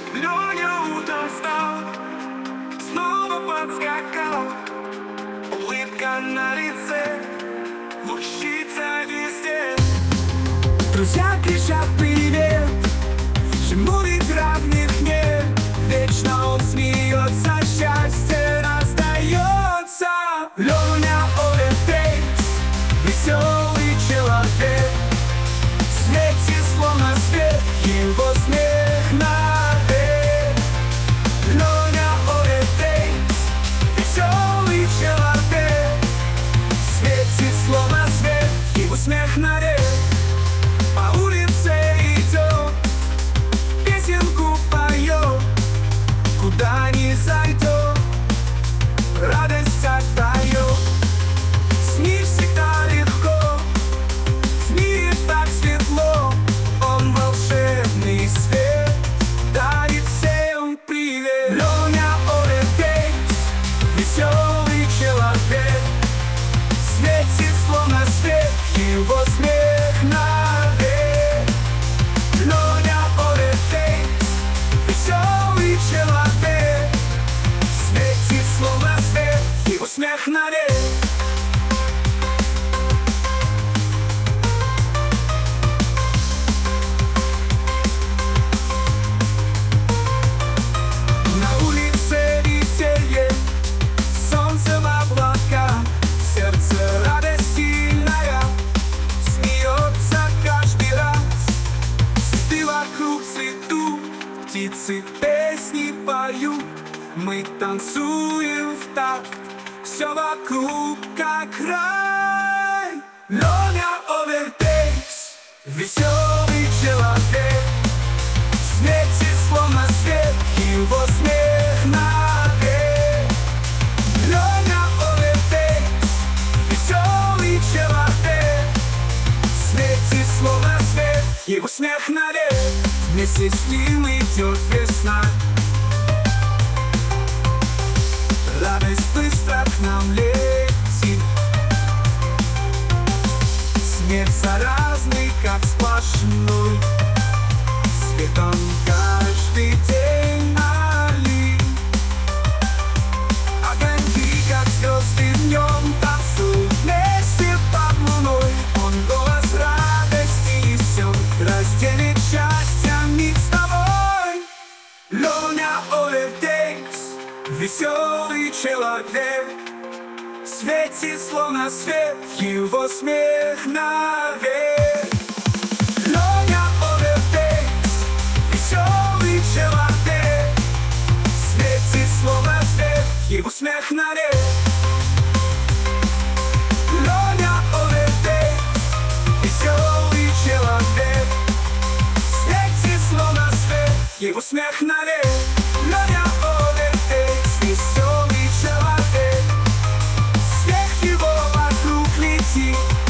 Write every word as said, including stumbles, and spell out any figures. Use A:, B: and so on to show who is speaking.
A: Леня утром встал, снова подскакал, улыбка на лице, лучится везде. Друзья кричат привет, чему ведь равных нет. Вечно он смеется, счастье раздается. Леня Овертейкс, веселый человек, светит словно свет, его смех навек. Леня Овертейкс, веселый человек, светит словно свет, его смех навек. По улице идет, песенку поет, куда ни зайдет, радость отдает. С ним всегда легко, в мире так светло, он волшебный свет, дарит всем привет. Леня Овертейкс, веселый человек, светит словно свет, его смех навек. Леня Овертейкс, веселый человек, светит словно свет, его смех навек. На улице веселье, солнце в облаках, сердце радость сильная, смеется каждый раз. Цветы вокруг цветут, птицы песни поют, мы танцуем в такт, все вокруг как рай. Леня Овертейкс, веселый человек, светит словно свет, его смех навек. Леня Овертейкс, веселый человек, светит словно свет, его смех навек. Вместе с ним идет весна, радость быстро к нам летит. Смех заразный, как сплошной, светом каждый день налит. Огоньки, как звезды днем, танцуют вместе под луной. Он голос радости несет, разделит счастье миг с тобой. Леня Овертейкс, веселый человек, светит словно свет, его смех навек. Леня Овертейкс, веселый человек, светит словно свет, его смех навек. Леня Овертейкс, веселый человек, светит словно свет, его смех навек. Леня Овертейкс, веселый человек, смех его вокруг летит.